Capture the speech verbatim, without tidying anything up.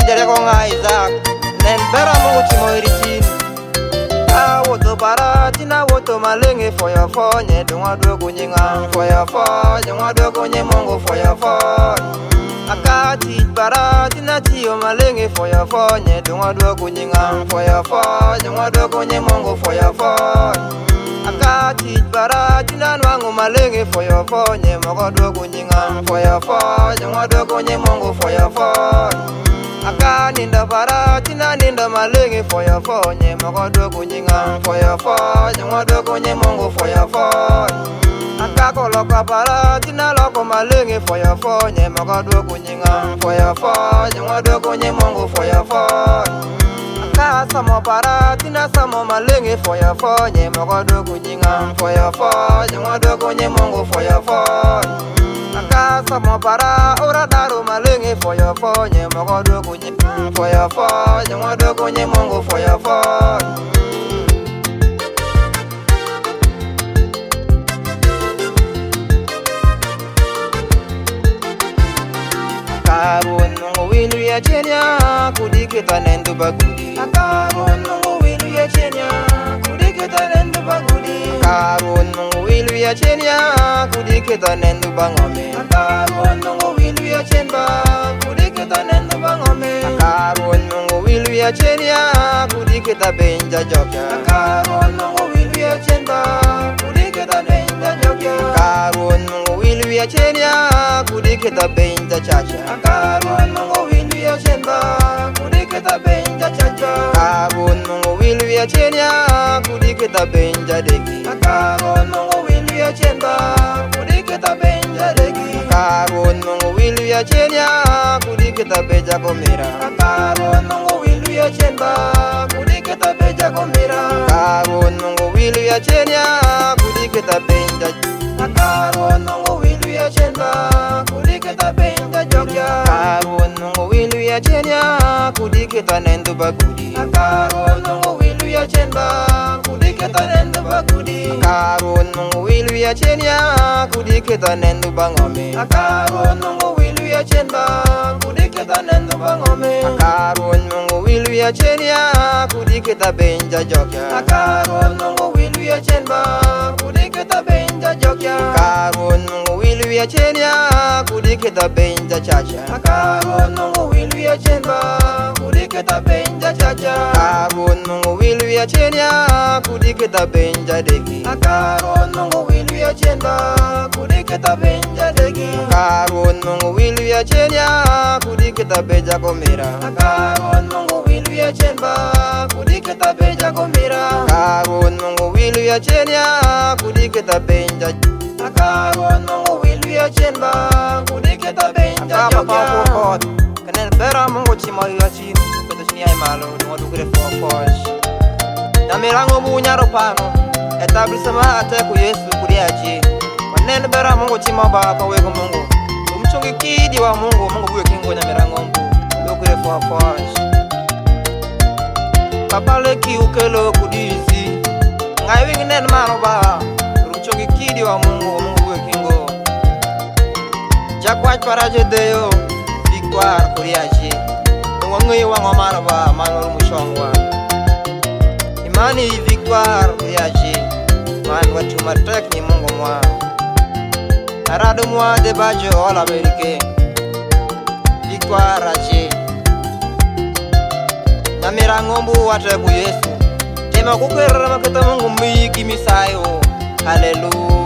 jere ko nga Isaac nen bera mungu chimo irichin a woto para tina woto malenge foyo fonye dunga do kunyinga foyo fonye dunga do kunye mungu foyo fonye akati para tina tiyo malenge foyo fonye dunga do kunyinga foyo fonye dunga do kunye mungu foyo fonye akati para tina nwangu malenge foyo fonye moko do kunyinga foyo fonye dunga do kunye mungu foyo fonye aka ninda para tina ninda malenge foyo fonye moko do kunyinga foyo fonye dunga do kunye mungu foyo fonye aka koloko para tina loko malenge foyo fonye moko do kunyinga foyo fonye dunga do kunye mungu foyo fonye aka samo para tina samo malenge foyo fonye moko do kunyinga foyo fonye dunga do kunye mungu foyo fonye aka samo para ora daru malenge foyo fonye moko do kunyinga foyo fonye dunga do kunye mungu foyo fonye Karun mungu wilu ya chenya kudikita nendu bagudi Karun mungu wilu ya chenya kudikita nendu bagudi Karun mungu wilu ya chenya kudikita nendu bangome Karun mungu wilu ya chenba kudikita nendu bangome Karun mungu wilu ya chenya kudikita benja jokya Karun mungu wilu ya chenba kudikita benja jokya Karun mungu wilu ya chenya kudikita benja chacha Karun mungu wilu ya chenba kudikita benja chacha Karun mungu wilu ya chenya kudikita benja deki Karun mungu wilu ya chenba kudikita benja deki Karun mungu wilu ya chenya kudikita beja komira Karun mungu wilu ya chenba kudikita beja komira Karun mungu wilu ya chenya kudikita benja Karun mungu wilu ya chenba kudikita benja jokya Karun mungu wilu ya chenya kudikita nendu bagudi Karun mungu wilu ya chenba kudikita nendu bagudi Karun mungu wilu ya chenya kudikita nendu bangome Karun mungu wilu ya chenba kudikita nendu bangome Karun mungu wilu ya chenya kudikita benja jokya Karun mungu wilu ya chenba kudikita benja jokya Karun mungu wilu ya chenya kudikita benja chacha Karun mungu wilu ya chenba kudikita benja chacha Karun mungu wilu ya chenya kudikita benja deki Karun mungu wilu ya chenba kudikita benja deki Karun mungu wilu ya chenya kudikita beja komira Karun mungu wilu ya chenba kudikita beja komira Karun mungu wilu ya chenya kudikita benja Karun mungu wilu ya chenba kudikita benja jokya Kanen bera mungu chimo ya chin Kutu chini ay malo Dungo dukure fofosh Namirango bunyaro pano Etablissement ateku Yesu kuri achi Kanen bera mungu chimo ba kwa wego mungu Umchungi kidi wa mungu Mungu buwe kingo namirango mbu Dukure fofosh Kapale ki ukelo kudizi Ngai wingi nen mano ba Umchungi kidi wa mungu Mungu buwe kingo Jakwaj paraje deyo Victoire kuriachi Nwangi wa ngomano ba Manor mushongwa Imani Victoire kuriachi Man watu matek ni mungu mwa Aradu mwa de bajo all Amerike Victoire achi Namira ngombu wate ku Yesu Tema kukwera makata mungu mwiki misayo Hallelujah